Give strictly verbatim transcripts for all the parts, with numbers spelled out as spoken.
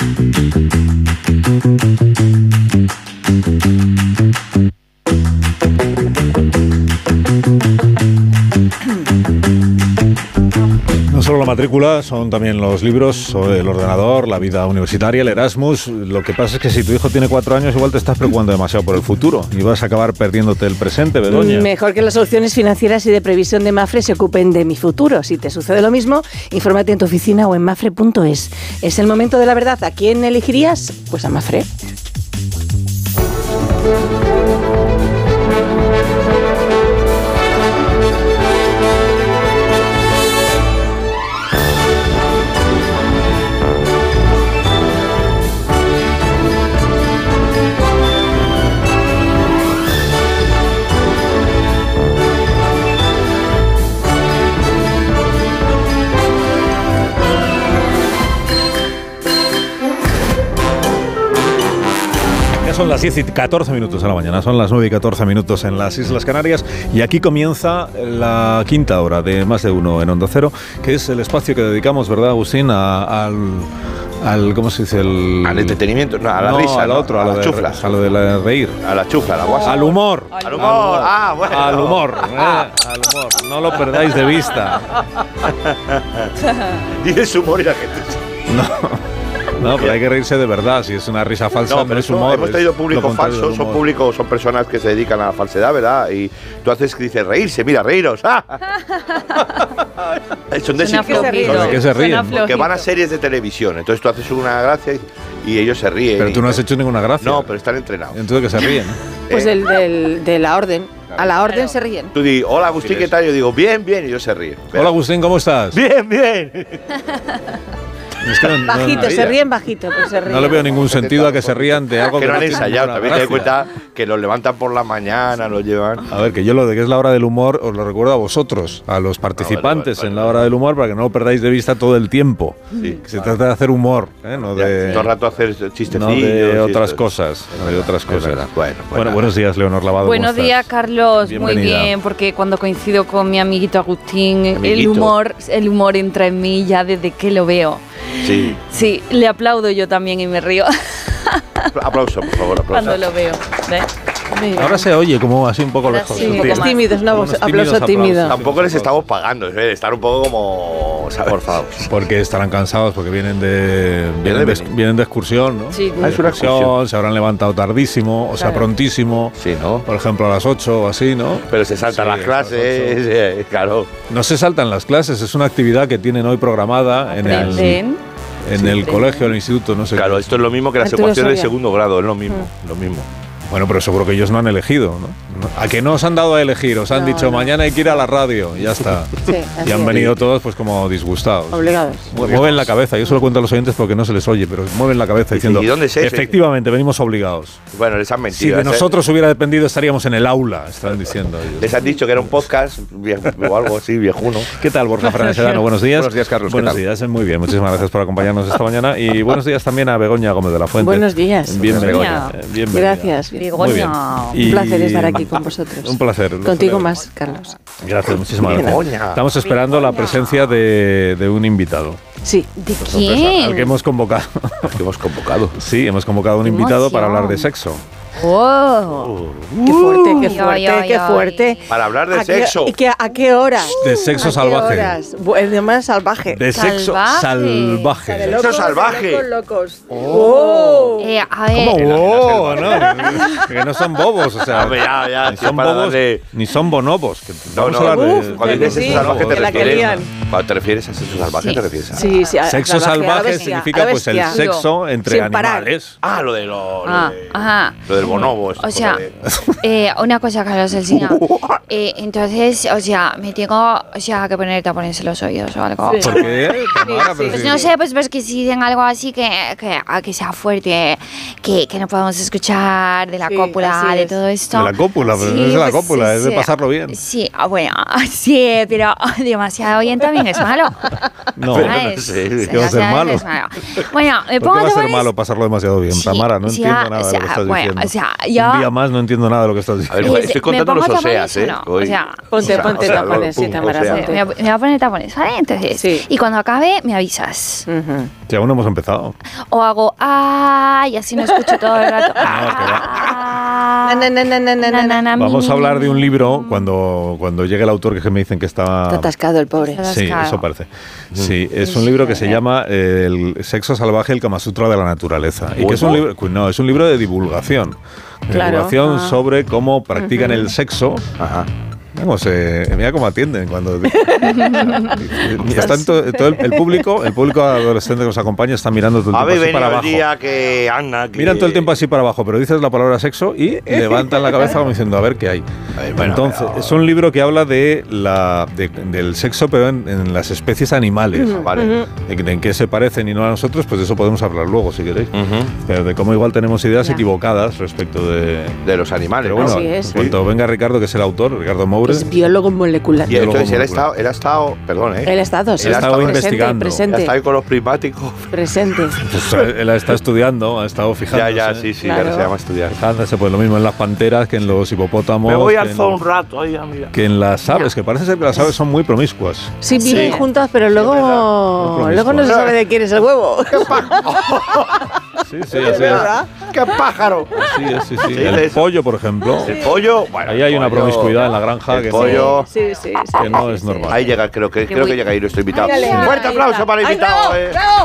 No solo la matrícula, son también los libros, el ordenador, la vida universitaria, el Erasmus. Lo que pasa es que si tu hijo tiene cuatro años, igual te estás preocupando demasiado por el futuro y vas a acabar perdiéndote el presente, Begoña. Mejor que las soluciones financieras y de previsión de Mafre se ocupen de mi futuro. Si te sucede lo mismo, infórmate en tu oficina o en mafre punto es. Es el momento de la verdad. ¿A quién elegirías? Pues a Mafre. Son las diez y catorce minutos de la mañana, son las nueve y catorce minutos en las Islas Canarias y aquí comienza la quinta hora de Más de Uno en Onda Cero, que es el espacio que dedicamos, ¿verdad, Agustín? A, al, al, ¿cómo se dice? El, al entretenimiento, no, a la no, risa, a lo ¿no? otro, a, a lo la de chufla. A lo de la reír. A la chufla, a la guasa. Al humor. Al, al humor, ah, bueno. Al humor, ¿eh? Al humor. No lo perdáis de vista. Dices humor y la gente... No. No, pero hay que reírse de verdad. Si es una risa falsa, no, no pero es humor. Hemos traído público falso, son públicos, son personas que se dedican a la falsedad, ¿verdad? Y tú haces que dices reírse, mira, reíros. ¡Ah! Son de ¿De qué se ríen? Porque van a series de televisión. Entonces tú haces una gracia y ellos se ríen. Pero tú no has hecho ninguna gracia. No, pero están entrenados. Entonces, ¿de qué se ríen? Pues el del, de la orden. A la orden se ríen. Tú dices, hola Agustín, ¿qué tal? Yo digo, bien, bien, y ellos se ríen. Hola Agustín, ¿cómo estás? Bien, bien. Es que no, bajito, no, se ríen bajito, pero se ríen. No le veo ningún sentido a que se rían de algo que, que no no han tiene ensayado. ninguna También te das gracia. cuenta que los levantan por la mañana, los llevan. A ver, que yo lo de que es la hora del humor os lo recuerdo a vosotros, a los participantes ah, vale, vale, en la hora del humor, para que no lo perdáis de vista todo el tiempo. Sí, que se vale. trata de hacer humor, ¿eh? no de todo el rato hacer chistecillos, no de otras chistes. cosas, no de otras cosas. Bueno, bueno, bueno, buenos días, Leonor Lavado. Buenos días, Carlos. Bienvenida. Muy bien, porque cuando coincido con mi amiguito Agustín, amiguito. el humor, el humor entra en mí ya desde que lo veo. Sí. Sí, le aplaudo yo también y me río. Aplauso, por favor, aplauso. Cuando lo veo. ¿Ves? Ahora se oye como así un poco Ahora lejos. sí, un poco más. tímido, es un aplauso tímido. Tampoco les estamos pagando, es estar un poco como... ¿sabes? Por favor. Porque estarán cansados, porque vienen de vienen de, vienen de excursión, ¿no? Sí, ah, es una excursión. Se habrán levantado tardísimo, o sea, claro. prontísimo. Sí, ¿no? Por ejemplo, a las ocho o así, ¿no? Pero se saltan sí, las clases, eh, claro. No se saltan las clases, es una actividad que tienen hoy programada en el... Ven. En sí, el sí. colegio, el instituto, no sé. Claro, qué. esto es lo mismo que las Arturo ecuaciones de Soria. segundo grado, es lo mismo, Mm. lo mismo. Bueno, pero seguro que ellos no han elegido, ¿no? ¿A que no os han dado a elegir? Os han No, dicho, no. mañana hay que ir a la radio, y ya está. Sí, Y así han es. venido todos pues como disgustados. Obligados. Mueven la cabeza, yo se lo cuento a los oyentes porque no se les oye, pero mueven la cabeza diciendo, ¿y dónde es ese? efectivamente, venimos obligados. Bueno, les han Si mentido. de ¿eh? nosotros hubiera dependido estaríamos en el aula, están diciendo ellos. Les han dicho que era un podcast viejo, o algo así, viejuno. ¿Qué tal, Borja Fernández Sedano? Buenos días. Buenos días, Carlos. Buenos ¿qué tal? días, muy bien. Muchísimas gracias por acompañarnos esta mañana. Y buenos días también a Begoña Gómez de la Fuente. Buenos días. Bienvenida. Begoña. Bienvenida. Gracias. Muy bien. Begoña. Y- Un placer estar aquí con vosotros. Un placer. Contigo más, Carlos. Gracias, muchísimas gracias. Begoña. Estamos esperando la presencia de, de un invitado. Sí. ¿De Al quién? que hemos convocado. Que hemos convocado. Sí, hemos convocado a un ¡Qué invitado para emoción! hablar de sexo. ¡Oh! Qué fuerte, qué Ay, fuerte, ay, qué ay. fuerte. Para hablar de ¿A qué- sexo. ¿Y qué, a qué horas? De sexo ¿A salvaje. qué horas? Bu- El de más salvaje. De sexo Salvaje. salvaje. De Sexo locos, salvaje. de locos, locos. Oh. Eh, a ver. ¿Cómo? En la- en la Oh, selva. no, que no son bobos, o sea, Hombre, ya, ya, ni tío, son para bobos, darle- ni son bonobos. Que No, vamos no, a hablar de, uf, Cuando que dices sí, sexo salvaje te que la que refieres. lían. Cuando te refieres a sexo salvaje Sí. te refieres a. Sí, sí, a- Sexo a la salvaje bestia, significa a la pues el bestia. sexo entre Sin parar. animales. Ah, lo de lo, lo, Ah, de- ajá. lo del bonobo. esto, O sea, de- eh, una cosa, Carlos Alsina. Eh, entonces, o sea, me tengo, o sea, que poner tapones en los oídos o algo. Sí. ¿Por qué? Tamara, pero Pues si- no sé, pues, pues que si dicen algo así que, que, a que sea fuerte, que, que no podamos escuchar de la Sí, cópula, así de es. todo esto. De la cópula, pero Sí, no es de la pues, cópula, es de sí, pasarlo bien. Sí, ah, bueno, sí, pero demasiado bien también es malo. No, ¿Sabes? no sé, ¿qué va a ser Demasiado malo? es malo. Bueno, me ¿Por qué pongo va a ser tapones. malo pasarlo demasiado bien? Sí, Tamara, no o sea, entiendo nada o de sea, lo que estás bueno, diciendo. o sea, yo... Un día más no entiendo nada de lo que estás diciendo. A ver, Y estoy me contando pongo los tapones oseas, o ¿eh? no, Hoy. o sea, Ponte, O sea, ponte o sea, tapones, sí, pum, Tamara, o sea. ponte. me, voy- me voy a poner tapones, ¿vale? Entonces, Sí. y cuando acabe, me avisas. Ujú. Si aún no hemos empezado. O hago, ¡ah! Y así no escucho todo el rato. Na, na, na, na, na, na, na. Na, na, mi, Vamos a mi, hablar de un mi. libro cuando, cuando llegue el autor, que es que me dicen que está... Está atascado el pobre. Está Sí, atascado. eso parece. Sí, es un libro que se llama eh, El sexo salvaje, el Kama Sutra de la naturaleza. Y que es un libro, no, es un libro de divulgación. De Claro. divulgación Ah. sobre cómo practican el sexo. Ajá. Vamos, eh, mira cómo atienden cuando están to- todo el, el público, el público adolescente que nos acompaña está mirando todo el Habéis tiempo así para venido el abajo. día que Ana... Que... Miran todo el tiempo así para abajo, pero dices la palabra sexo y levantan la cabeza como diciendo a ver qué hay. A ver, bueno, Entonces, pero- es un libro que habla de la de- del sexo, pero en, en las especies animales. Vale. En, en qué se parecen y no a nosotros, pues de eso podemos hablar luego, si queréis. Ujú. Pero de cómo igual tenemos ideas Ya. equivocadas respecto de... De los animales. Pero bueno, Así es. en cuanto venga Ricardo, que es el autor, Ricardo Moure, Es biólogo molecular. Y entonces él ha molecular. estado, él ha estado, perdón, ¿eh? Él ha estado, sí. Él ha está estado presente, investigando. Él ha Presente, estado ahí con los prismáticos. presente. pues, él está estudiando, ha estado Ya, fijándose. ya, sí, sí, Claro. ya se llama estudiar. Fijándose, pues lo mismo en las panteras que en los hipopótamos. Me voy que al en- zoo un rato, ahí, amiga. que en las aves, que parece ser que las aves son muy promiscuas. Sí, viven Sí. juntas, pero luego, Muy luego no se promiscuas. sabe de quién es el huevo. Sí, sí, así es. ¡Qué pájaro! Sí, es, sí, sí. Sí, El es- pollo, por ejemplo. El pollo, bueno, Ahí hay el una pollo- promiscuidad en la granja el que, pollo- Sí, sí, sí. que no sí, es sí. normal. Ahí llega, creo que, creo que llega ahí nuestro invitado. Ay, dale, Un fuerte ahí aplauso está. para el Ay, invitado. bravo, eh. bravo.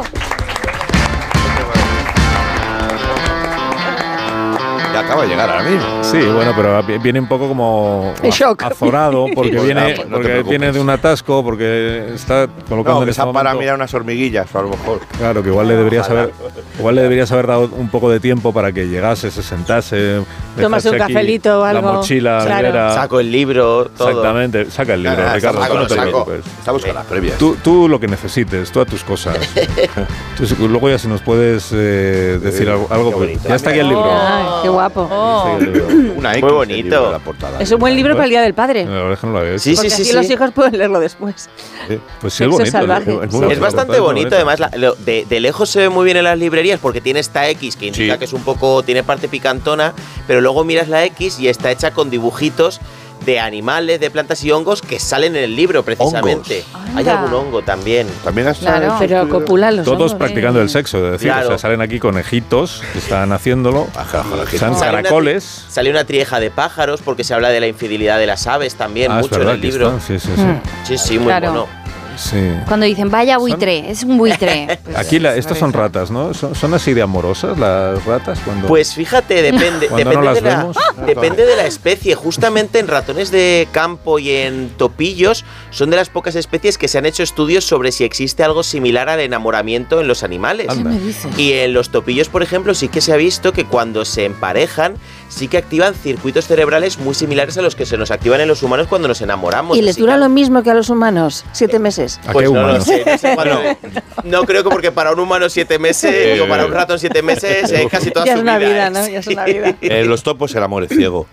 Ya acaba de llegar ahora mismo. Sí, bueno, pero vi- viene un poco como En shock. azorado porque Pues viene nada, pues no te porque preocupes. viene de un atasco, porque está colocando No, en que este está para momento- mirar unas hormiguillas, o a lo mejor. Claro, que igual le deberías Ojalá. haber igual le deberías haber dado un poco de tiempo para que llegase, se sentase, Tomase un dejase aquí cafelito o algo. La mochila, Claro. libera. Saco el libro, todo. Exactamente, saca el libro, Ah, Ricardo, saco, tú no te saco. preocupes. Estamos con las previas. Tú, tú lo que necesites, todas tus cosas. Tú, si- luego ya si nos puedes eh, decir algo, algo, qué pues, bonito. ya está aquí el libro. Ay, qué guapo. Ya está aquí el libro. Una X Muy del bonito. libro de la portada. Es un buen libro para el Día del Padre. La verdad es que no lo había hecho. Sí, Porque sí, sí, así sí. los hijos pueden leerlo después. Pues sí, es Sexo bonito. salvaje. muy Es bonito, bastante muy bonito, además la- lo- de, de lejos se ve muy bien en las librerías porque tiene esta X que indica Sí. que es un poco, tiene parte picantona, pero luego miras la X y está hecha con dibujitos de animales, de plantas y hongos que salen en el libro precisamente. Hongos. Hay Anda. algún hongo también. También has Claro. hecho Pero estudio- copulan los Todos hongos. practicando el sexo, es decir, Claro. o sea, salen aquí conejitos que están haciéndolo, Ajá, ojalá que están no. Sale una- caracoles. Sale una trieja de pájaros porque se habla de la infidelidad de las aves también, Ah, es mucho verdad, en el aquí libro. están, sí, sí, sí. Mm. Sí, sí, muy Claro. bueno. Sí. Cuando dicen, vaya buitre, es un buitre. Pues, Aquí la, por estas son eso. ratas, ¿no? ¿Son, son así de amorosas las ratas? Cuando Pues fíjate, depende, Cuando no depende, las de la, vemos. depende de la especie. Justamente en ratones de campo y en topillos son de las pocas especies que se han hecho estudios sobre si existe algo similar al enamoramiento en los animales. Anda. ¿Qué me dices? Y en los topillos, por ejemplo, sí que se ha visto que cuando se emparejan, sí que activan circuitos cerebrales muy similares a los que se nos activan en los humanos cuando nos enamoramos. ¿Y les Así dura que- lo mismo que a los humanos? Siete meses. ¿A Pues qué no lo humano? sé, no sé cuándo- no creo que porque para un humano siete meses, digo, para un ratón siete meses es casi toda Ya su es una vida. vida, ¿eh? ¿no? Ya es Sí. una vida. En los topos el amor es ciego.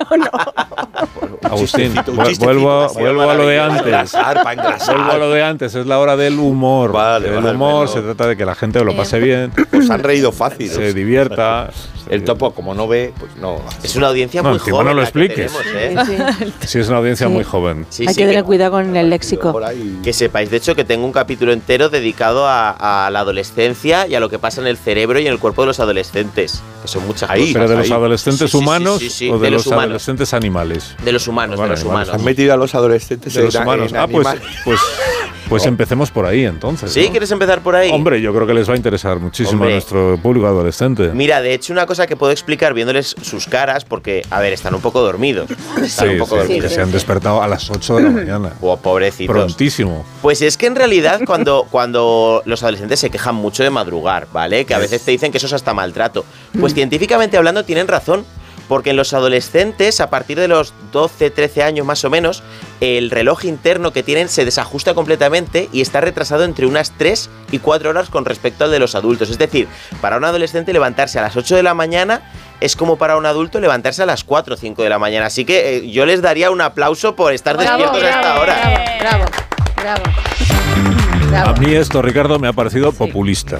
Agustín, chistecito, un vu- chistecito, vuelvo, así, vuelvo a lo de antes. Engrasar, para engrasar. Vuelvo a lo de antes, es la hora del humor. Vale, el vale, humor bueno. se trata de que la gente lo pase bien, Pues han reído fácil. se divierta. El topo, como no ve, pues no. Es una audiencia No, muy encima joven. no lo la que expliques. tenemos, ¿eh? Sí, sí. Sí, es una audiencia Sí. muy joven. Sí, Hay sí, que tener que, cuidado con el léxico. Por ahí. que sepáis, de hecho, que tengo un capítulo entero dedicado a, a la adolescencia y a lo que pasa en el cerebro y en el cuerpo de los adolescentes, que son muchas Ahí. cosas. ¿Pero de los ahí. adolescentes Sí, sí, sí, humanos sí, sí, o de, de los, los humanos. adolescentes animales? De los humanos, Vale, de los animales. humanos. Han metido a los adolescentes De los en- humanos. en Ah, pues, animales. pues, pues empecemos por ahí entonces. ¿Sí? ¿no? ¿Quieres empezar por ahí? Hombre, yo creo que les va a interesar muchísimo Hombre. a nuestro público adolescente. Mira, de hecho, una cosa que puedo explicar viéndoles sus caras, porque, a ver, están un poco dormidos. Están Sí, un poco sí, dormidos. que se han despertado a las ocho de la mañana. Oh, pobrecitos. Prontísimo. Pues es que en realidad cuando, cuando los adolescentes se quejan mucho de madrugar, ¿vale? Que a veces te dicen que eso es hasta maltrato. Pues científicamente hablando tienen razón, porque en los adolescentes, a partir de los doce, trece años más o menos, el reloj interno que tienen se desajusta completamente y está retrasado entre unas tres y cuatro horas con respecto al de los adultos. Es decir, para un adolescente levantarse a las ocho de la mañana es como para un adulto levantarse a las cuatro o cinco de la mañana. Así que eh, yo les daría un aplauso por estar Bravo, despiertos a esta bravo, hora. Bravo, bravo, bravo. A mí esto, Ricardo, me ha parecido sí. populista.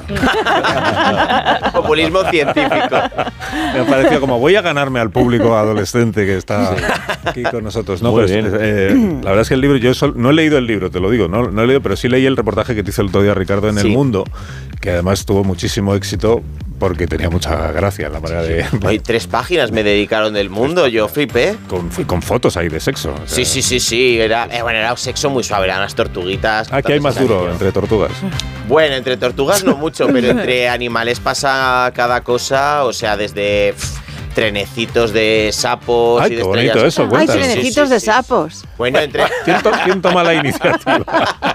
Populismo científico. Me ha parecido como voy a ganarme al público adolescente que está aquí con nosotros. No, pues, eh, la verdad es que el libro, yo sol, no he leído el libro, te lo digo, no, no he leído, pero sí leí el reportaje que te hizo el otro día, Ricardo, en sí. El Mundo, que además tuvo muchísimo éxito porque tenía mucha gracia la manera de... Hay tres páginas me dedicaron del Mundo, yo flipé. Con, con fotos ahí de sexo. O sea. Sí, sí, sí, sí, era, eh, bueno, era un sexo muy suave, eran unas tortuguitas. Aquí hay más duro entre tortugas. Bueno, entre tortugas no mucho, pero entre animales pasa cada cosa, o sea, desde... Pff, trenecitos de sapos. Ay, y de qué bonito eso, Hay trenecitos sí, sí, de sí. sapos. Bueno, entre... ¿Quién, to ¿Quién toma la iniciativa?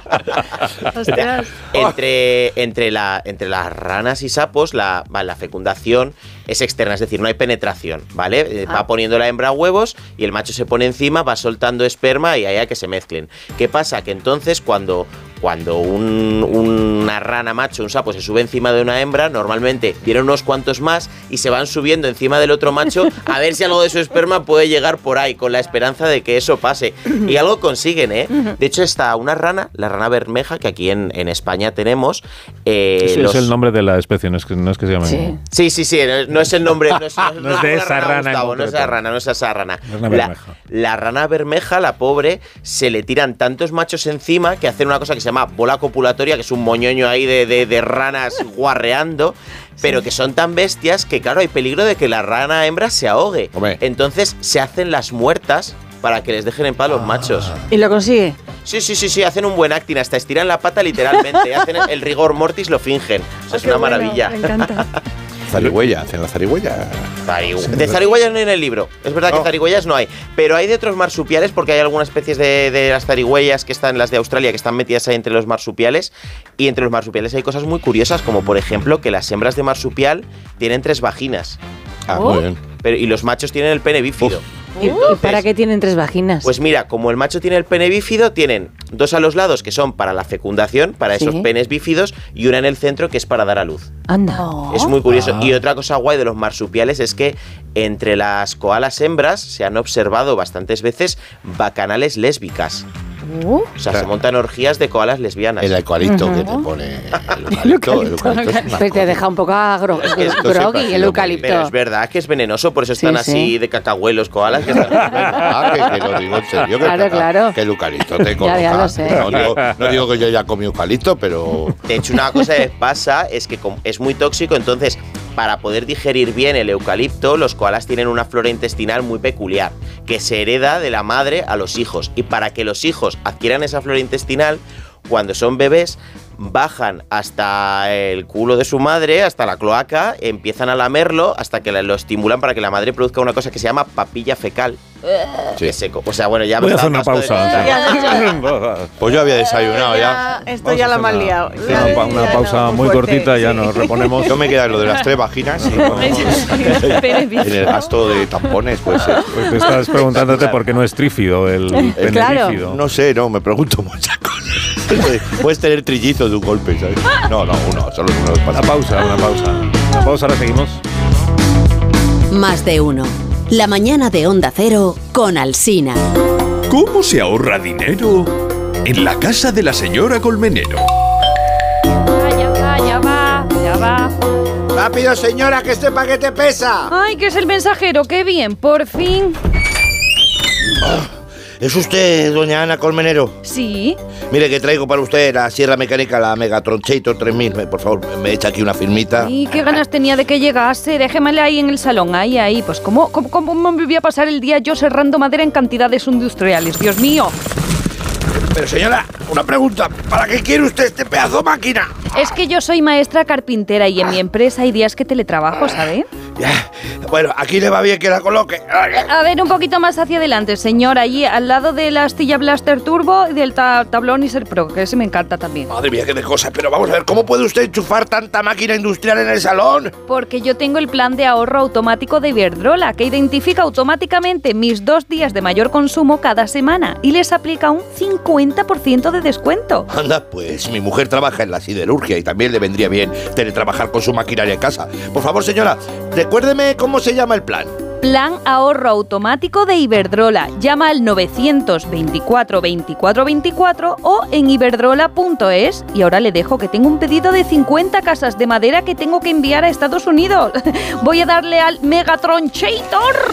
Ostras. entre, entre, la, entre las ranas y sapos, la, la fecundación es externa, es decir, no hay penetración, ¿vale? Ah. Va poniendo la hembra huevos y el macho se pone encima, va soltando esperma y ahí hay que se mezclen. ¿Qué pasa? Que entonces cuando... Cuando un, una rana macho, un sapo, se sube encima de una hembra, normalmente vienen unos cuantos más y se van subiendo encima del otro macho a ver si algo de su esperma puede llegar por ahí, con la esperanza de que eso pase. Y algo consiguen, ¿eh? De hecho, está una rana, la rana bermeja, que aquí en, en España tenemos. Eh, Ese los... es el nombre de la especie, no es que, no es que se llame. Sí, sí, sí, sí no, no es el nombre. No es, no, no es de esa rana, rana Gustavo, no es esa rana, no es esa rana. La, la, la rana bermeja, la pobre, se le tiran tantos machos encima que hacen una cosa que se llama bola copulatoria, que es un moñoño ahí de, de, de ranas guarreando, pero que son tan bestias que, claro, hay peligro de que la rana hembra se ahogue. Hombre. Entonces se hacen las muertas para que les dejen en paz los ah. machos. ¿Y lo consigue? Sí, sí, sí, sí, hacen un buen acting, hasta estiran la pata literalmente, hacen el, el rigor mortis, lo fingen. O sea, es una bueno, maravilla. Me encanta. Zarigüeya, hacen la zarigüeya. Zarigü de zarigüeyas no hay en el libro. Es verdad no. que zarigüeyas no hay. Pero hay de otros marsupiales, porque hay algunas especies de, de las zarigüeyas que están, las de Australia, que están metidas ahí entre los marsupiales. Y entre los marsupiales hay cosas muy curiosas, como por ejemplo que las hembras de marsupial tienen tres vaginas. Ah, oh. muy bien. Pero, y los machos tienen el pene bífido. Uf. ¿Y, ¿Y para qué tienen tres vaginas? Pues mira, como el macho tiene el pene bífido, tienen dos a los lados que son para la fecundación, para ¿Sí? esos penes bífidos, y una en el centro que es para dar a luz. Anda. Oh. Es muy curioso. Ah. Y otra cosa guay de los marsupiales es que entre las koalas hembras se han observado bastantes veces bacanales lésbicas. Uh, o sea, claro. se montan orgías de koalas lesbianas. El eucalipto uh-huh. que te pone. El eucalipto. El eucalipto es Pero te deja un poco agro, groggy el eucalipto. Pero es verdad que es venenoso, por eso están sí, así sí. de cacahuelos koalas. Que están... ah, que, que lo digo en serio. Que, claro, claro. que el eucalipto te coloca. Ya, ya lo sé. No digo, no digo que yo ya comí eucalipto, pero... De hecho, una cosa que pasa es que es muy tóxico, entonces... Para poder digerir bien el eucalipto, los koalas tienen una flora intestinal muy peculiar, que se hereda de la madre a los hijos. Y para que los hijos adquieran esa flora intestinal, cuando son bebés, bajan hasta el culo de su madre, hasta la cloaca, empiezan a lamerlo hasta que lo estimulan para que la madre produzca una cosa que se llama papilla fecal. Sí. Que seco. O sea, bueno, ya voy a hacer una pausa. Pues yo había desayunado ya. ya. Esto ya lo hemos liado. Una, una, una ya pausa no, muy, muy cortita, sí. ya nos reponemos. Yo me queda en lo de las tres vaginas. Y no, en el gasto de tampones, pues. Eh. Pues te estás preguntándote por qué no es trífido el pene claro. bífido. No sé, no, me pregunto muchas cosas. Puedes tener trillizos de un golpe, ¿sabes? No, no, uno, solo uno. Una pausa, una pausa. Una pausa, ahora seguimos. Más de uno. La mañana de Onda Cero con Alsina. ¿Cómo se ahorra dinero? En la casa de la señora Colmenero. Ya va, ya va, ya va. ¡Rápido, señora, que este paquete pesa! ¡Ay, que es el mensajero! ¡Qué bien! ¡Por fin! Oh, ¿es usted, doña Ana Colmenero? Sí. Mire, que traigo para usted la sierra mecánica, la Megatron Chator tres mil. Por favor, me echa aquí una firmita. Y qué ganas tenía de que llegase. Déjemele ahí en el salón, ahí, ahí. Pues ¿cómo, cómo, cómo me voy a pasar el día yo serrando madera en cantidades industriales? ¡Dios mío! Pero señora, una pregunta. ¿Para qué quiere usted este pedazo de máquina? Es que yo soy maestra carpintera y en mi empresa hay días que teletrabajo, ¿sabe? Ya. Bueno, aquí le va bien que la coloque. A ver, un poquito más hacia adelante, señor. Allí, al lado de la astilla Blaster Turbo y del ta tablón Iser Pro, que ese me encanta también. Madre mía, qué de cosas. Pero vamos a ver, ¿cómo puede usted enchufar tanta máquina industrial en el salón? Porque yo tengo el plan de ahorro automático de Iberdrola, que identifica automáticamente mis dos días de mayor consumo cada semana y les aplica un cincuenta por ciento de descuento. Anda, pues mi mujer trabaja en la siderurgia y también le vendría bien teletrabajar con su maquinaria en casa. Por favor, señora, recuérdeme cómo se llama el plan. Plan ahorro automático de Iberdrola. Llama al novecientos veinticuatro veinticuatro veinticuatro o en iberdrola punto es. Y ahora le dejo que tengo un pedido de cincuenta casas de madera que tengo que enviar a Estados Unidos. Voy a darle al Megatron Chator.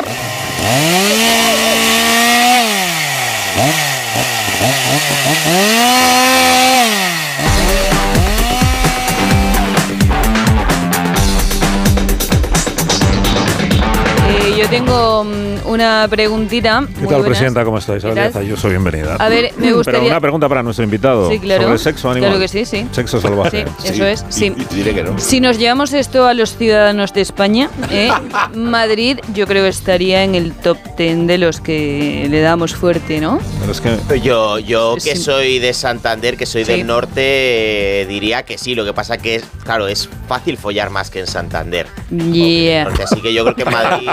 Yo tengo um, una preguntita. ¿Qué tal, presidenta? ¿Cómo estáis? Yo soy bienvenida. A ver, me gustaría... Pero una pregunta para nuestro invitado. Sí, claro. ¿Sobre sexo animal? Claro que sí, sí. Sexo salvaje. Sí, eso es, sí. Y, y diré que no. Si nos llevamos esto a los ciudadanos de España, ¿eh? Madrid yo creo que estaría en el top ten de los que le damos fuerte, ¿no? Pero es que... Yo, yo que Sí. soy de Santander, que soy Sí. del norte, eh, diría que sí. Lo que pasa que, es, claro, es fácil follar más que en Santander. Yeah. Porque así que yo creo que en Madrid...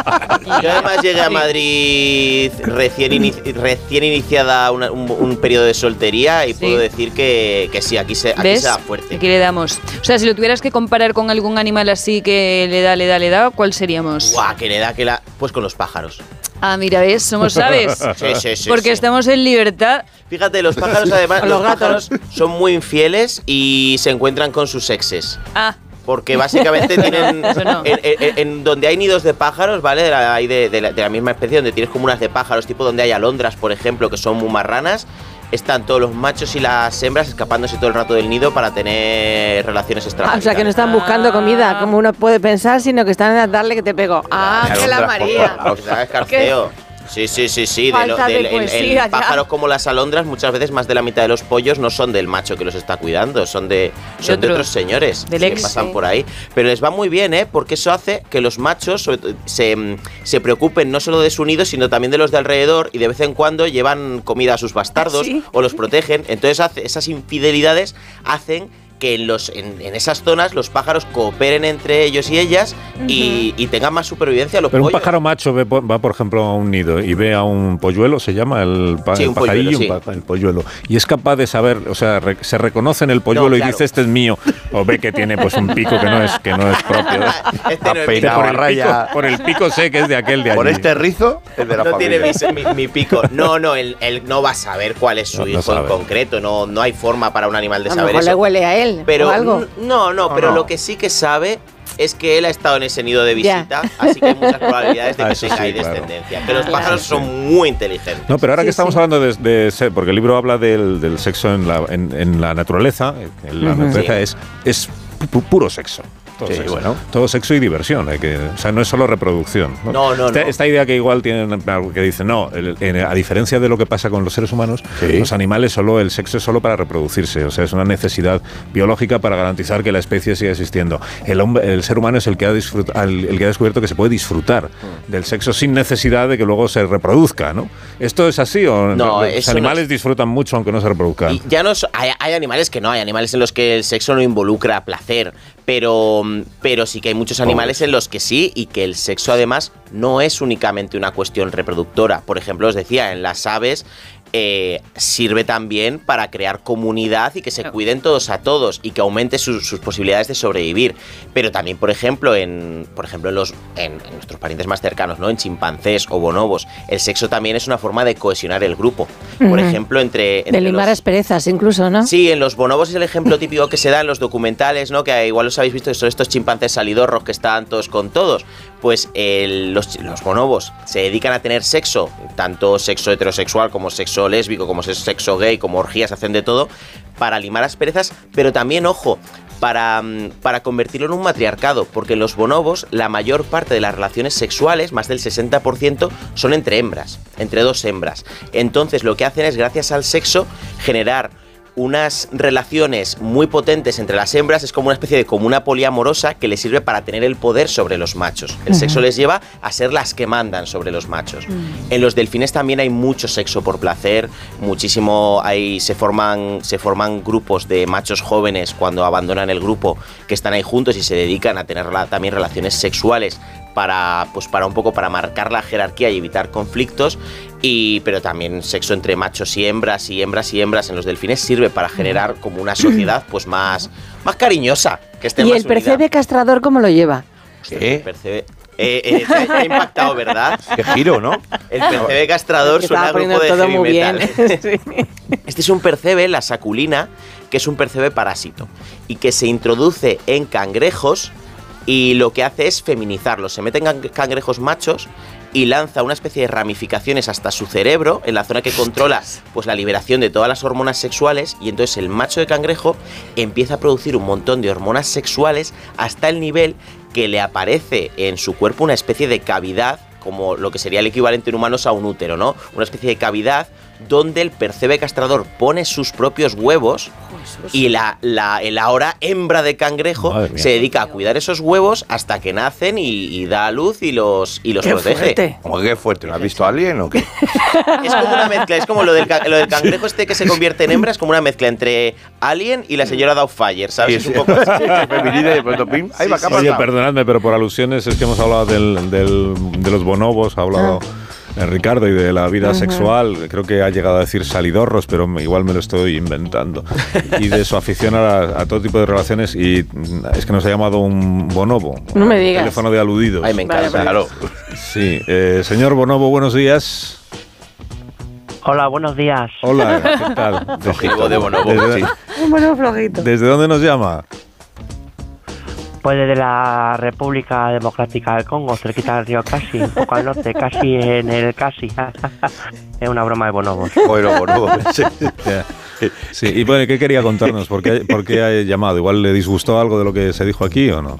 Yo además llegué a Madrid recién, inici- recién iniciada una- un, un periodo de soltería y Sí. puedo decir que, que sí, aquí se, aquí ¿Ves? se da fuerte. Aquí le damos. O sea, si lo tuvieras que comparar con algún animal así que le da, le da, le da, ¿cuál seríamos? Guau, que le da que la... Pues con los pájaros. Ah, mira, ¿ves? Somos aves. Sí, sí, sí. Porque sí. estamos en libertad. Fíjate, los pájaros además, Los los gatos. pájaros son muy infieles y se encuentran con sus exes. Ah, Porque básicamente tienen. Eso no. En, en- en donde hay nidos de pájaros, ¿vale? De la, hay de, de la, de la misma especie, donde tienes comunas de pájaros, tipo donde hay alondras, por ejemplo, que son muy marranas. Están todos los machos y las hembras escapándose todo el rato del nido para tener relaciones Ah, extramaritales. o sea, que no están buscando comida, como uno puede pensar, sino que están a darle que te pego. Ah, Claro, que la alondras por María. todos lados. O sea, escarceo. Sí, sí, sí, sí. De lo- Falta de del- en- en poesía ya. pájaros como las alondras, muchas veces más de la mitad de los pollos no son del macho que los está cuidando, son de, son de otro. otros señores Del que ex, pasan sí. por ahí. Pero les va muy bien, ¿eh? Porque eso hace que los machos sobre todo, se, se preocupen no solo de su nido, sino también de los de alrededor y de vez en cuando llevan comida a sus bastardos ¿Sí? o los protegen. Entonces hace, esas infidelidades hacen que en, los, en, en esas zonas los pájaros cooperen entre ellos y ellas y, y tengan más supervivencia los Pero un pollos. pájaro macho ve por- va, por ejemplo, a un nido y ve a un polluelo, se llama el, pa- Sí, el un pajarillo, polluelo, un pa- el polluelo, y es capaz de saber, o sea, re- se reconoce en el polluelo No, y claro. dice este es mío, o ve que tiene pues un pico que no es que no es propio. Este no es Peinado mío. por, a el raya. pico, por el pico sé que es de aquel de allí. Por este rizo es de la No familia. tiene mi, mi- mi pico. No, no, él, él no va a saber cuál es su No, no hijo en sabe. concreto. No, no hay forma para un animal de A lo saber mejor le eso. huele a él Pero o algo. n- no, no, No, pero no. lo que sí que sabe es que él ha estado en ese nido de Ya. visita, así que hay muchas probabilidades de Ah, que eso tenga sí, ahí claro. descendencia. Que los Claro. pájaros Sí, son muy inteligentes. No, pero ahora Sí, que estamos sí. hablando de, de se- porque el libro habla del, del sexo en la, en, en la naturaleza, en la Ujú. naturaleza Sí. es, es pu- puro sexo. Todo, Sí, sexo. bueno. Todo sexo y diversión, hay que, o sea, no es solo reproducción. No, No, no, esta, no. esta idea que igual tienen, algo que dicen, no, el- en- a diferencia de lo que pasa con los seres humanos, Sí. los animales solo, el sexo es solo para reproducirse, o sea, es una necesidad biológica para garantizar que la especie siga existiendo. El hombre, el ser humano es el que ha disfrut- al- el que ha descubierto que se puede disfrutar del sexo sin necesidad de que luego se reproduzca, ¿no? ¿Esto es así o No, los eso no animales es- disfrutan mucho aunque no se reproduzcan? Y ya no so- hay, hay animales que no, hay animales en los que el sexo no involucra placer, pero, pero sí que hay muchos animales en los que sí y que el sexo además no es únicamente una cuestión reproductora. Por ejemplo, os decía, en las aves eh, sirve también para crear comunidad y que se cuiden todos a todos y que aumente sus, sus posibilidades de sobrevivir. Pero también, por ejemplo, en, por ejemplo, en, los, en, en nuestros parientes más cercanos, ¿no? En chimpancés o bonobos, el sexo también es una forma de cohesionar el grupo. Por Ujú. ejemplo, entre... entre De limar los- asperezas incluso, ¿no? Sí, en los bonobos es el ejemplo típico que se da en los documentales, ¿no? Que igual los habéis visto, que son estos chimpancés salidorros que están todos con todos. Pues el- los, los bonobos se dedican a tener sexo, tanto sexo heterosexual como sexo lésbico, como sexo gay, como orgías, hacen de todo, para limar asperezas, pero también, ojo, para, mm, para convertirlo en un matriarcado, porque en los bonobos la mayor parte de las relaciones sexuales, más del sesenta por ciento, son entre hembras, entre dos hembras. Entonces lo que hacen es, gracias al sexo, generar unas relaciones muy potentes entre las hembras. Es como una especie de comuna poliamorosa que les sirve para tener el poder sobre los machos. El sexo les lleva a ser las que mandan sobre los machos. En los delfines también hay mucho sexo por placer, muchísimo, hay, se, forman, se forman grupos de machos jóvenes cuando abandonan el grupo, que están ahí juntos y se dedican a tener rela- también relaciones sexuales para, pues para un poco para marcar la jerarquía y evitar conflictos. Y, pero también sexo entre machos y hembras y hembras y hembras en los delfines sirve para generar como una sociedad pues más, más cariñosa, que esté ¿Y más el percebe unida. castrador cómo lo lleva? ¿Qué? El percebe... Eh, eh, te, te ha impactado, ¿verdad? Qué giro, ¿no? El percebe castrador Es que suena a estaba grupo de poniendo heavy todo muy metal. bien. Sí. Este es un percebe, la saculina, que es un percebe parásito y que se introduce en cangrejos y lo que hace es feminizarlos. Se meten en cangrejos machos y lanza una especie de ramificaciones hasta su cerebro, en la zona que controla pues la liberación de todas las hormonas sexuales, y entonces el macho de cangrejo empieza a producir un montón de hormonas sexuales hasta el nivel que le aparece en su cuerpo una especie de cavidad, como lo que sería el equivalente en humanos a un útero, ¿no? Una especie de cavidad donde el percebe castrador pone sus propios huevos y la, la el ahora hembra de cangrejo se dedica a cuidar esos huevos hasta que nacen y, y da a luz y los, y los Qué protege. fuerte. ¿Cómo que fuerte? ¿Lo has visto a alguien o qué? Es como una mezcla, es como lo del, ca- lo del cangrejo este que se convierte en hembra, es como una mezcla entre Alien y la señora Doubtfire, ¿sabes? Es un poco así. Femenina y de pronto pim. Ahí va, ¿qué ha Oye, pasado? perdonadme, pero por alusiones es que hemos hablado del, del- de los bonobos, ha hablado eh, Ricardo, y de la vida sexual. Creo que ha llegado a decir salidorros, pero me- igual me lo estoy inventando. Y de su afición a, a todo tipo de relaciones, y mm, es que nos ha llamado un bonobo. No me digas. Teléfono de aludidos. Ay, me encanta. Vale, Claro. Sí, eh, señor Bonobo, buenos días. Hola, buenos días. Hola, ¿qué tal? Flojito de bonobo, ¿Desde, sí. Un bueno flojito. ¿Desde dónde nos llama? Pues desde la República Democrática del Congo, cerquita del río Casi, un poco al norte, casi en el Casi. Es una broma de bonobos. Bueno, bueno, sí. Ya. Sí, y bueno, ¿qué quería contarnos? ¿Por qué, ¿Por qué ha llamado? ¿Igual le disgustó algo de lo que se dijo aquí o no?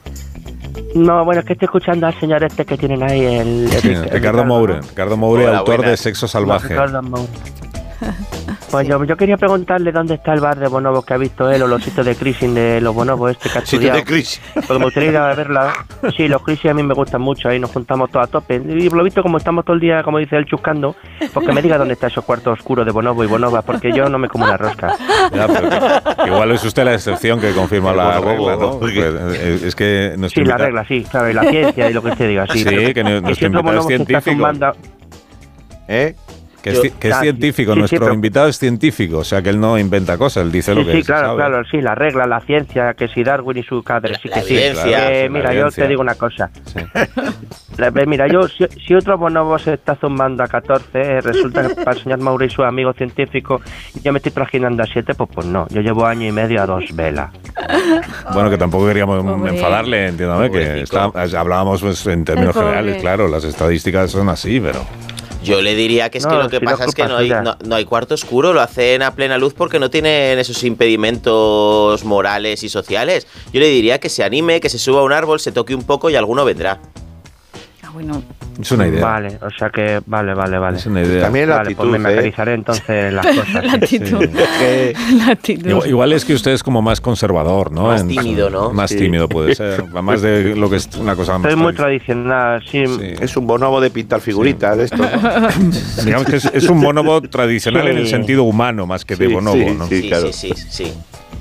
No, bueno, es que estoy escuchando al señor este que tienen ahí, el... el- Sí, el Ricardo Moure. ¿no? Ricardo Moure, Hola, autor buenas. de Sexo Salvaje. Ricardo Moure. Pues yo, yo quería preguntarle dónde está el bar de bonobos que ha visto él, o los sitios de crisis de los bonobos este que ha Sitio estudiado. de crisis. Porque me gustaría ir a verla. Sí, los crisis a mí me gustan mucho, ahí nos juntamos todos a tope. Y por lo visto, como estamos todo el día, como dice él, chuscando, pues que me diga dónde está esos cuartos oscuros de bonobo y bonoba, porque yo no me como una rosca. Ya, pero que- que igual es usted la excepción que confirma El la bonobo, regla, ¿no? porque- Pues, eh, es que nuestro Sí, la invitado- regla, sí, claro, y la ciencia y lo que usted diga, sí. Sí, pero- que nuestro y si otro invitado es bonobo se está científico. zumbando- ¿Eh? Que es, Yo- ci- que es Ah, científico, sí, sí, nuestro pero- invitado es científico, o sea que él no inventa cosas, él dice Sí, lo que sí, se claro, sabe. claro, sí, la regla, la ciencia, que si Darwin y su cadre, sí La- que la sí. evidencia. Eh, Claro, sí, la mira, yo evidencia. te digo una cosa. Sí. La- mira, yo, si, si otro bonobo se está zumbando a catorce, eh, resulta que para el señor Mauri y su amigo científico, yo me estoy trajinando a siete, pues pues no, yo llevo año y medio a dos velas. Bueno, que tampoco queríamos Pobre. enfadarle, entiéndame, que está- hablábamos pues, en términos Ay, pobre. generales, claro, las estadísticas son así, pero... Yo le diría que es No, que lo que si no pasa es es que culpa no hay, suya. no, no hay cuarto oscuro, lo hacen a plena luz porque no tienen esos impedimentos morales y sociales. Yo le diría que se anime, que se suba a un árbol, se toque un poco y alguno vendrá. Ah, bueno. Es una idea. Vale, o sea que, vale, vale, vale. Es una idea. También la Vale, actitud, pues me ¿eh? mentalizaré entonces las cosas. La actitud. Que- La actitud. Igual, igual es que usted es como más conservador, ¿no? Más tímido, ¿no? Más Sí. tímido puede ser. Más de lo que es una cosa más... Soy muy tradicional. tradicional, sí. Sí. Es un bonobo de pintar figuritas de esto, ¿no? Digamos que es, es un bonobo tradicional en el Sí. sentido humano, más que de Sí, bonobo, sí, ¿no? sí. Sí, claro. sí, sí, sí.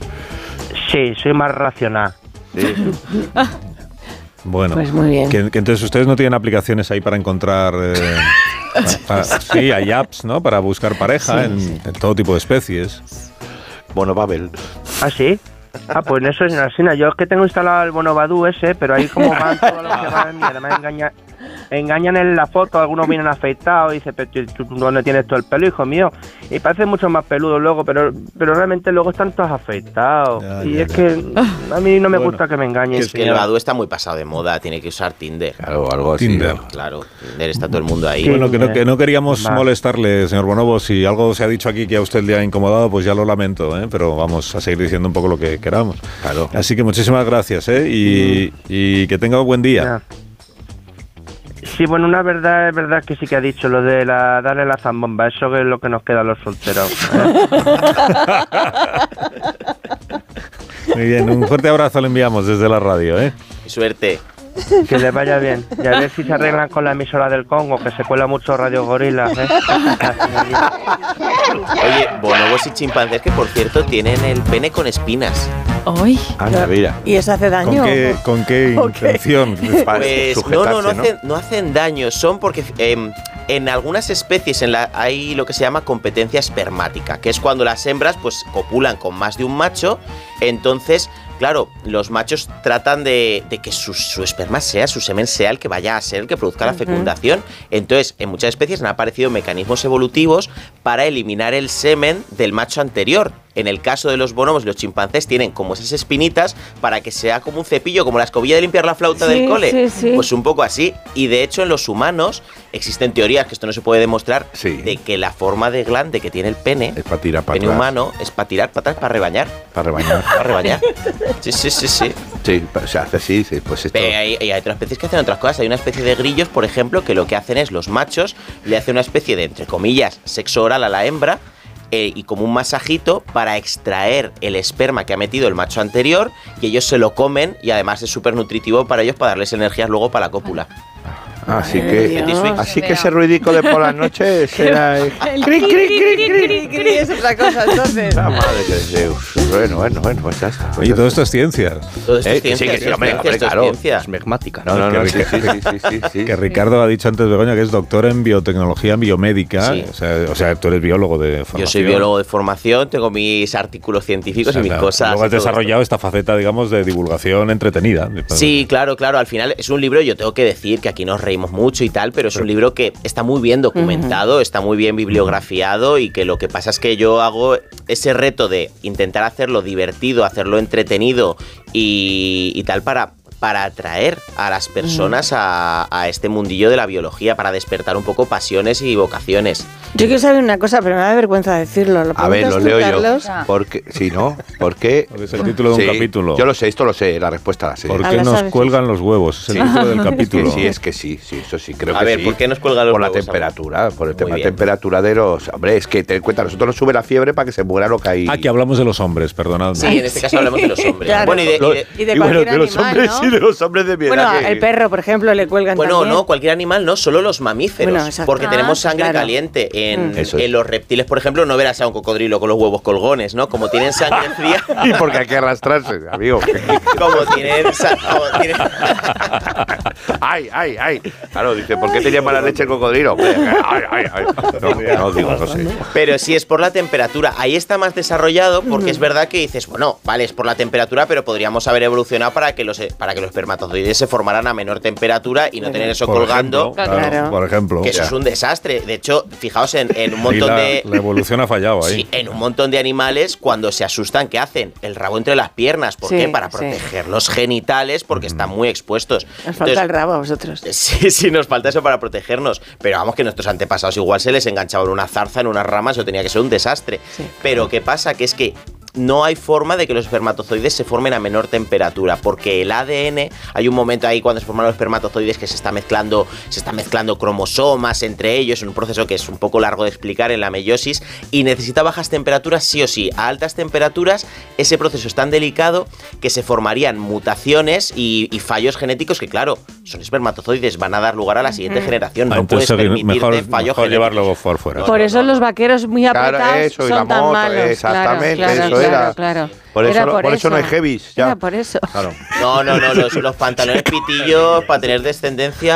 Sí, soy más racional. Sí. Bueno, Pues muy bien. Que, que entonces ustedes no tienen aplicaciones ahí para encontrar... eh, para- para- sí, hay apps, ¿no? Para buscar pareja en, en todo tipo de especies. Bono Babel. ¿Ah, sí? Ah, pues eso es así. Yo es que tengo instalado el Bonobadú ese, pero ahí como van todos los que van y además engañan, engañan en la foto, algunos vienen afeitados y dicen, pero tú, tú, ¿dónde tienes todo el pelo, hijo mío? Y parece mucho más peludo luego, pero pero realmente luego están todos afeitados. Ya, y ya, es ya. que a mí no me Bueno, gusta que me engañen. Es que el señor. Badoo está muy pasado de moda, tiene que usar Tinder. Claro, algo así. Tinder. ¿no? Claro, Tinder está todo el mundo ahí. Sí. Bueno, que no, que no queríamos Vale. molestarle, señor Bonobo. Si algo se ha dicho aquí que a usted le ha incomodado, pues ya lo lamento, ¿eh? Pero vamos a seguir diciendo un poco lo que queramos. Claro. Así que muchísimas gracias, ¿eh? Y, y que tenga un buen día. Ya. Sí, bueno, una verdad es verdad que sí que ha dicho lo de la darle la zambomba, eso es lo que nos queda a los solteros. ¿eh? Muy bien, un fuerte abrazo le enviamos desde la radio, ¿eh? Suerte. Que les vaya bien. Y a ver si se arreglan con la emisora del Congo, que se cuela mucho Radio Gorila. ¿eh? Oye, bonobos y chimpancés que por cierto tienen el pene con espinas. Ay, Anda, mira. ¿Y eso hace daño? ¿Con qué, con qué Ok. intención? Para Pues no, sujetarse, no, no hacen, no hacen daño, son porque em, en algunas especies en la, hay lo que se llama competencia espermática, que es cuando las hembras pues copulan con más de un macho, entonces claro, los machos tratan de, de que su, su esperma sea, su semen sea el que vaya a ser el que produzca uh-huh. la fecundación. Entonces, en muchas especies han aparecido mecanismos evolutivos para eliminar el semen del macho anterior. En el caso de los bonobos y los chimpancés tienen como esas espinitas para que sea como un cepillo, como la escobilla de limpiar la flauta sí, del cole. Sí, sí. Pues un poco así. Y de hecho en los humanos existen teorías, que esto no se puede demostrar, sí. de que la forma de glande que tiene el pene, es para tirar para pene atrás. humano, es para tirar para atrás, para rebañar. Para rebañar. Para rebañar. Sí, sí, sí, sí. Sí, se hace así, sí, pues esto... Pero hay, hay otras especies que hacen otras cosas. Hay una especie de grillos, por ejemplo, que lo que hacen es los machos le hacen una especie de, entre comillas, sexo oral a la hembra, Eh, y como un masajito para extraer el esperma que ha metido el macho anterior, y ellos se lo comen y además es súper nutritivo para ellos para darles energías luego para la cópula. Así que, Dios, así que ese ruidico de por las noches será el cri, cri, cri, cri, cri, es otra cosa, entonces. La madre de Zeus. Bueno, bueno, bueno, pues ya está. Oye, todo esto es ciencia. Todo esto eh, es ciencia. Sí, que sí, hombre, hombre, claro. Ciencia. Es megmática. No, no, no, sí, sí, sí, sí, sí. Que Ricardo ha dicho antes, Begoña, que es doctor en biotecnología biomédica. Sí. O sea, o sea, tú eres biólogo de formación. Yo soy biólogo de formación, tengo mis artículos científicos o sea, y mis la, cosas. Luego has desarrollado esto. esta faceta, digamos, de divulgación entretenida. Sí, claro, claro. Al final es un libro, yo tengo que decir que aquí nos reímos mucho y tal, pero es un libro que está muy bien documentado, uh-huh. está muy bien bibliografiado, y que lo que pasa es que yo hago ese reto de intentar hacerlo divertido, hacerlo entretenido y, y tal para... para atraer a las personas a, a este mundillo de la biología, para despertar un poco pasiones y vocaciones. Yo quiero saber una cosa, pero me da vergüenza decirlo. ¿Lo a ver, lo tú, leo Carlos? yo. Porque, sí, ¿no? ¿Por qué? Es el título de un sí, capítulo. Yo lo sé, esto lo sé, la respuesta la sé. ¿Por qué nos cuelgan los huevos? Es el sí. título del capítulo. Sí, es que sí, sí, eso sí, creo a que ver, sí. ¿por qué nos cuelgan los por huevos? Por la temperatura, por el tema de bien. temperatura de los... Hombre, es que ten en cuenta, nosotros nos sube la fiebre para que se muera lo que hay... Aquí hablamos de los hombres, perdonadme. Sí, en este caso hablamos de los hombres. Claro. Bueno, y de, Lo, y de, y de, y bueno, de los animal, hombres ¿no? sí, de los hombres de mi edad. Bueno, que... el perro, por ejemplo, le cuelgan Bueno, también. no, cualquier animal no, solo los mamíferos. Bueno, porque ah, tenemos sangre claro. caliente. En, Eso en es. los reptiles, por ejemplo, no verás a un cocodrilo con los huevos colgones, ¿no? Como tienen sangre fría. Y porque hay que arrastrarse, amigo. Como tienen... Como tienen... ay, ay, ay. Claro, dice, ¿por qué tenía mala leche el cocodrilo? Ay, ay, ay. No, no digo, no sé. Pero sí es por la temperatura. Ahí está más desarrollado, porque es verdad que dices, bueno, vale, es por la temperatura, pero podríamos haber evolucionado para que los, para que los espermatozoides se formaran a menor temperatura y no tener eso por colgando. Ejemplo, claro, Claro. Por ejemplo. Que eso ya. es un desastre. De hecho, fijaos en, en un montón la, de... La evolución ha fallado ahí. Sí, en un montón de animales, cuando se asustan, ¿qué hacen? El rabo entre las piernas. ¿Por Sí, qué? Para sí. proteger los genitales, porque mm. están muy expuestos. Nos falta Entonces, el rabo a vosotros. Sí, sí, nos falta eso para protegernos. Pero vamos, que nuestros antepasados igual se les enganchaba en una zarza, en unas ramas, eso tenía que ser un desastre. Sí. Pero ¿qué pasa? Que es que no hay forma de que los espermatozoides se formen a menor temperatura, porque el A D N, hay un momento ahí cuando se forman los espermatozoides que se está mezclando, se están mezclando cromosomas entre ellos, en un proceso que es un poco largo de explicar en la meiosis, y necesita bajas temperaturas sí o sí. A altas temperaturas ese proceso es tan delicado que se formarían mutaciones y, y fallos genéticos que, claro, son espermatozoides, van a dar lugar a la siguiente generación. Ah, no puedes entonces, permitirte mejor, fallos mejor genéticos. llevarlo por fuera. No, Por no, eso no, no. los vaqueros muy apretados Claro, eso, y la son tan moto, malos. exactamente, claro, claro, eso claro, era. Claro. Por eso, Era no, por, por eso eso no hay heavies. Ya. Era por eso. Claro. No, no, no, los, los pantalones pitillos para tener descendencia.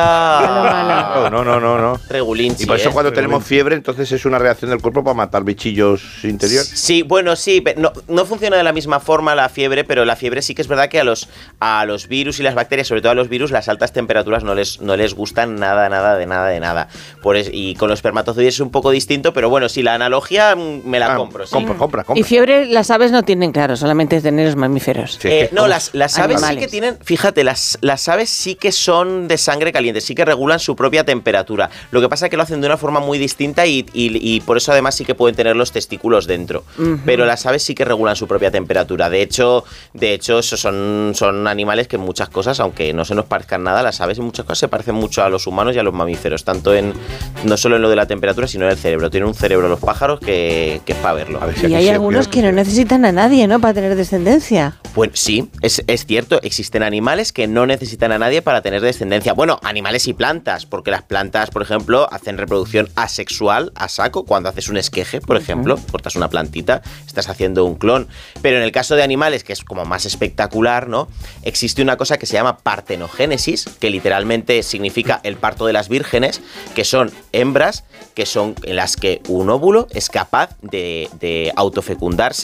No, no, no, no, no. Regulinchi. Y por eso ¿eh? cuando tenemos fiebre, entonces es una reacción del cuerpo para matar bichillos interiores. Sí, bueno, sí, pe- no, no funciona de la misma forma la fiebre, pero la fiebre sí que es verdad que a los, a los virus y las bacterias, sobre todo a los virus, las altas temperaturas no les, no les gustan nada, nada, de nada, de nada. Por es, y con los espermatozoides es un poco distinto, pero bueno, sí, la analogía mm, me la Ah, compro. Sí. Compra, compra, compra. Y fiebre, las aves no tienen, claro, solamente tener los mamíferos. Sí, Eh, es que no, como- las, las aves sí Animales. que tienen, fíjate, las, las aves sí que son de sangre caliente, sí que regulan su propia temperatura. Lo que pasa es que lo hacen de una forma muy distinta y, y, y por eso además sí que pueden tener los testículos dentro. Uh-huh. Pero las aves sí que regulan su propia temperatura. De hecho, de hecho, esos son, son animales que en muchas cosas, aunque no se nos parezcan nada, las aves en muchas cosas se parecen mucho a los humanos y a los mamíferos, tanto en no solo en lo de la temperatura, sino en el cerebro. Tienen un cerebro los pájaros que, que es para verlo. A ver si Y aquí hay se algunos pierde. que no necesitan a nadie, ¿no? Para tener descendencia. Pues sí, es, es cierto, existen animales que no necesitan a nadie para tener descendencia. Bueno, animales y plantas, porque las plantas, por ejemplo, hacen reproducción asexual a saco. Cuando haces un esqueje, por ejemplo, uh-huh. cortas una plantita, estás haciendo un clon. Pero en el caso de animales, que es como más espectacular, ¿no? Existe una cosa que se llama partenogénesis, que literalmente significa el parto de las vírgenes, que son hembras que son en las que un óvulo es capaz de, de autofecundarse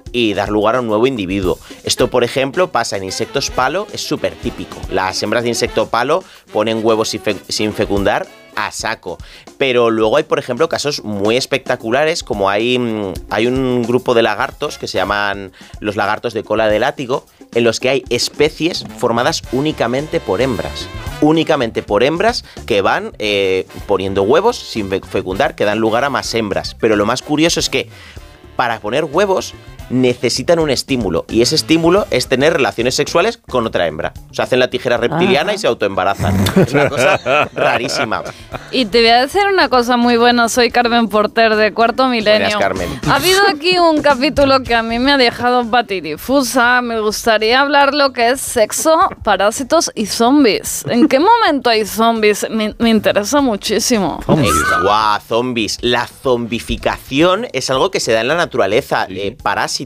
y dar lugar a un nuevo individuo. Esto, por ejemplo, pasa en insectos palo, es súper típico. Las hembras de insecto palo ponen huevos sin, fe- sin fecundar a saco. Pero luego hay, por ejemplo, casos muy espectaculares, como hay, hay un grupo de lagartos que se llaman los lagartos de cola de látigo, en los que hay especies formadas únicamente por hembras. Únicamente por hembras que van eh, poniendo huevos sin fecundar, que dan lugar a más hembras. Pero lo más curioso es que para poner huevos necesitan un estímulo, y ese estímulo es tener relaciones sexuales con otra hembra. O sea, hacen la tijera reptiliana ah. y se autoembarazan. Es una cosa rarísima. Y te voy a decir una cosa muy buena. Soy Carmen Porter de Cuarto Milenio. Buenas, Carmen. Ha habido aquí un capítulo que a mí me ha dejado patidifusa. Me gustaría hablar lo que es sexo, parásitos y zombies. ¿En qué momento hay zombies? Me, me interesa muchísimo. Zombies. Guau, zombies. La zombificación es algo que se da en la naturaleza. Sí. Eh, parásitos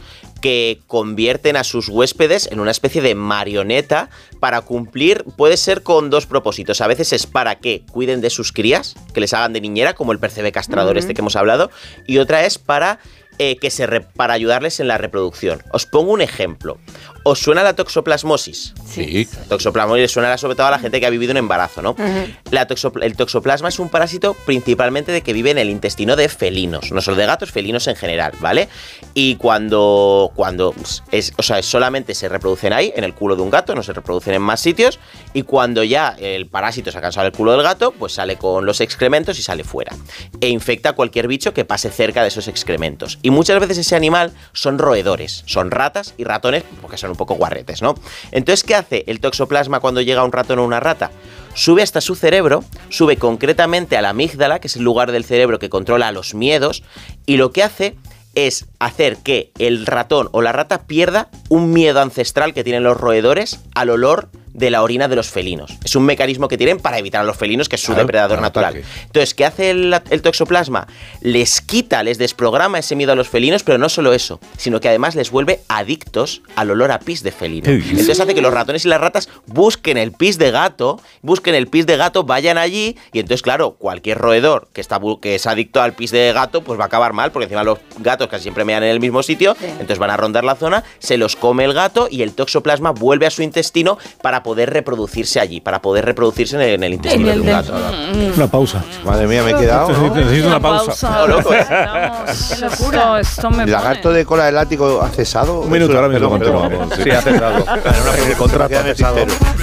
que convierten a sus huéspedes en una especie de marioneta para cumplir, puede ser con dos propósitos. A veces es para que cuiden de sus crías, que les hagan de niñera, como el percebe castrador uh-huh. este que hemos hablado, y otra es para, eh, que se re- para ayudarles en la reproducción. Os pongo un ejemplo. ¿Os suena la toxoplasmosis? Sí. La toxoplasmosis suena sobre todo a la gente que ha vivido un embarazo, ¿no? Uh-huh. La toxopl- el toxoplasma es un parásito principalmente de que vive en el intestino de felinos, no solo de gatos, felinos en general, ¿vale? Y cuando, cuando es, o sea, solamente se reproducen ahí, en el culo de un gato, no se reproducen en más sitios, y cuando ya el parásito se ha cansado del culo del gato, pues sale con los excrementos y sale fuera. E infecta a cualquier bicho que pase cerca de esos excrementos. Y muchas veces ese animal son roedores, son ratas y ratones, porque son un poco guarretes, ¿no? Entonces, ¿qué hace el toxoplasma cuando llega un ratón o una rata? Sube hasta su cerebro, sube concretamente a la amígdala, que es el lugar del cerebro que controla los miedos, y lo que hace es hacer que el ratón o la rata pierda un miedo ancestral que tienen los roedores al olor de la orina de los felinos. Es un mecanismo que tienen para evitar a los felinos, que es su claro, depredador natural. Ataque. Entonces, ¿qué hace el, el toxoplasma? Les quita, les desprograma ese miedo a los felinos, pero no solo eso, sino que además les vuelve adictos al olor a pis de felino. Entonces hace que los ratones y las ratas busquen el pis de gato, busquen el pis de gato, vayan allí, y entonces, claro, cualquier roedor que, está, que es adicto al pis de gato, pues va a acabar mal, porque encima los gatos casi siempre mean en el mismo sitio, sí. Entonces van a rondar la zona, se los come el gato y el toxoplasma vuelve a su intestino para poder reproducirse allí, para poder reproducirse en el, en el intestino en el de un gato. Una pausa. Madre mía, me he quedado. Necesito, necesito una pausa. pausa. No, loco, ¿eh? Qué locura. Esto me ¿El lagarto de cola de látigo ha cesado? Un minuto, ahora mismo continuamos. Sí, ha cesado. El contrato ha cesado.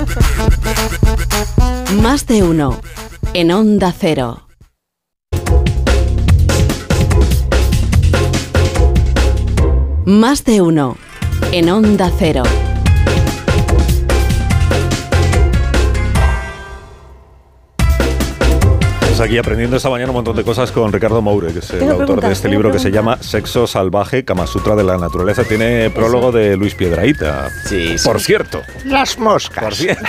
Más de uno en Onda Cero. Más de uno en Onda Cero. Aquí aprendiendo esta mañana un montón de cosas con Ricardo Moure, que es el autor de este libro que se llama Sexo Salvaje, Kama Sutra de la Naturaleza. Tiene prólogo de Luis Piedrahita. Sí, sí. Por cierto. Las moscas. Por cierto.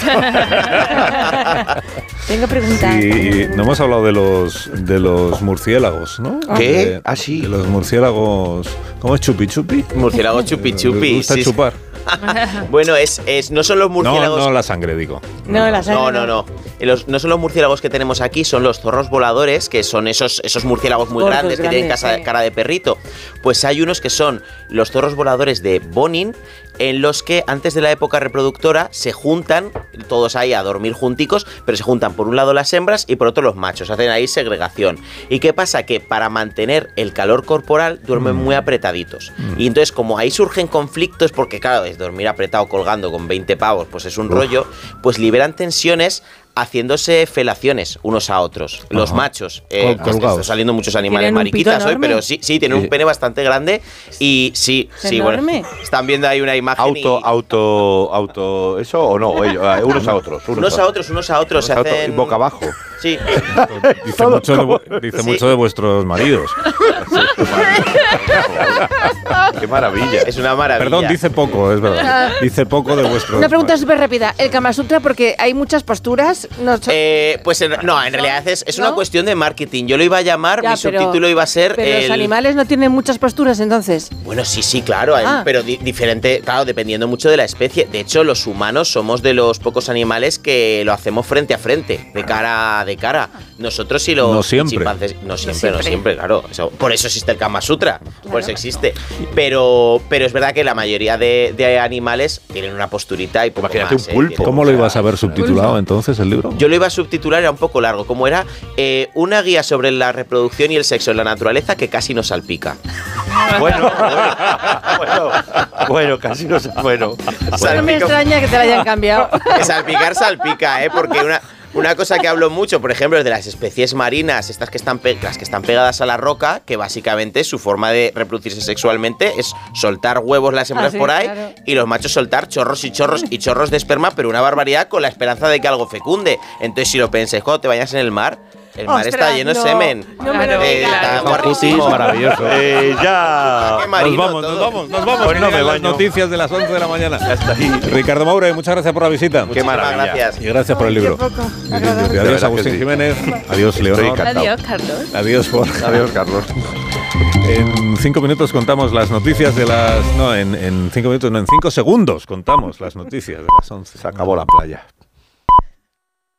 Tengo preguntas. Sí, no hemos hablado de los de los murciélagos, ¿no? ¿Qué? De, ah, sí. De los murciélagos. ¿Cómo es chupi chupi? Murciélago chupi chupi. Me gusta sí, chupar. Bueno, es, es no son los murciélagos. No, no la sangre, digo. No, la sangre. No, no, no. Los, no son los murciélagos que tenemos aquí, son los zorros voladores, que son esos, esos murciélagos muy Gordos, grandes que grandes, tienen casa, sí. cara de perrito. Pues hay unos que son los zorros voladores de Bonin, en los que antes de la época reproductora se juntan, todos ahí a dormir junticos, pero se juntan por un lado las hembras y por otro los machos, hacen ahí segregación. ¿Y qué pasa? Que para mantener el calor corporal duermen mm. muy apretaditos. Mm. Y entonces, como ahí surgen conflictos, porque claro, es dormir apretado colgando con veinte pavos, pues es un Uf. rollo, pues liberan tensiones haciéndose felaciones unos a otros. Ajá. Los machos, eh, están saliendo muchos animales mariquitas hoy, pero sí, sí, tienen un pene bastante grande y sí, ¿Es sí, enorme? bueno, están viendo ahí una imagen auto, y... auto, auto, ¿eso o no? Ellos, unos a otros. Unos, unos a otros, unos a otros, unos se a hacen... otro, boca abajo. Sí. Dice, mucho de, dice sí. mucho de vuestros maridos. Qué maravilla. Es una maravilla. Perdón, dice poco, es verdad. Dice poco de vuestros Una pregunta súper rápida. El Kama Sutra, porque hay muchas posturas. No, eh, pues en, no, en realidad es, es ¿no? una cuestión de marketing. Yo lo iba a llamar, ya, mi pero, subtítulo iba a ser... Pero el... los animales no tienen muchas posturas, entonces. Bueno, sí, sí, claro, ah. pero di diferente, claro, dependiendo mucho de la especie. De hecho, los humanos somos de los pocos animales que lo hacemos frente a frente, de cara, de de cara. Nosotros sí lo... No siempre. chimpancés- no siempre, no siempre. siempre, claro. Eso- por eso existe el Kama Sutra, por eso existe. Pero, pero es verdad que la mayoría de, de animales tienen una posturita y poco Imagínate más, un pulpo. ¿eh? Tienen- ¿Cómo lo ibas a ver subtitulado entonces el libro? Yo lo iba a subtitular, era un poco largo, como era eh, una guía sobre la reproducción y el sexo en la naturaleza que casi nos salpica. Bueno, bueno, bueno, casi no sé. Bueno, No me extraña que te la hayan cambiado. Que salpicar salpica, ¿eh? Porque una, una cosa que hablo mucho, por ejemplo, es de las especies marinas, estas que están, pe- las que están pegadas a la roca, que básicamente su forma de reproducirse sexualmente es soltar huevos las hembras Ah, sí, por ahí claro. y los machos soltar chorros y chorros y chorros de esperma, pero una barbaridad con la esperanza de que algo fecunde. Entonces, si lo pensáis, cuando te bañas en el mar, el mar Ostras, está lleno no, de semen. no me lo Eh, digas. está Con putis, guarrísimo. maravilloso. Eh, ya. Qué Nos marino vamos, nos todo. vamos, nos vamos. Pues que no llegan me las baño. noticias de las once de la mañana. Hasta ahí. Ricardo Maure, muchas gracias por la visita. Qué Muchísimas maravilla. gracias. Y gracias por el libro. De Adiós, verdad Agustín que sí. Jiménez. Adiós, Estoy Leonor. encantado. Adiós, Carlos. Adiós, por. Adiós, Carlos. En cinco minutos contamos las noticias de las. No, en, en cinco minutos, no, en cinco segundos contamos las noticias de las once. Se acabó la playa.